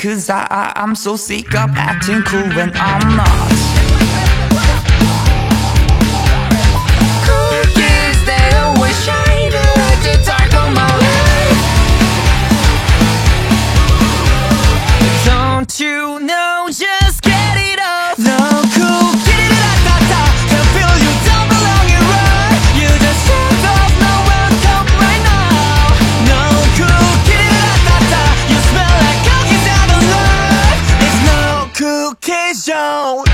Cause I'm so sick of acting cool when I'm not. Cookies, they always shine like the dark of my life. Don't you know, just get it off. No cool, get it da-da-da. Can feel you don't belong here, right? You just shut off, no welcome right now. No cool, get it da-da-da. You smell like cookies out of love. It's no cookie zone.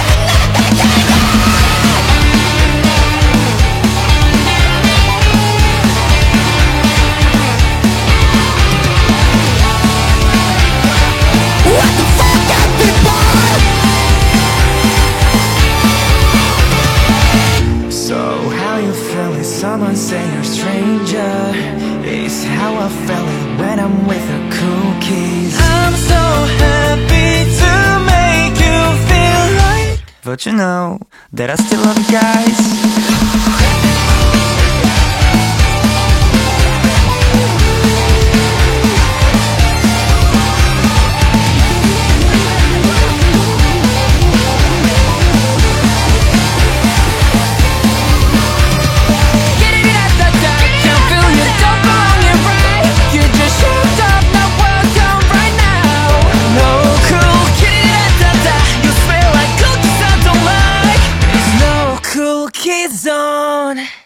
Someone say you're a stranger is how I felt it when I'm with the cookies. I'm so happy to make you feel right, but you know that I still love you guys. Zone.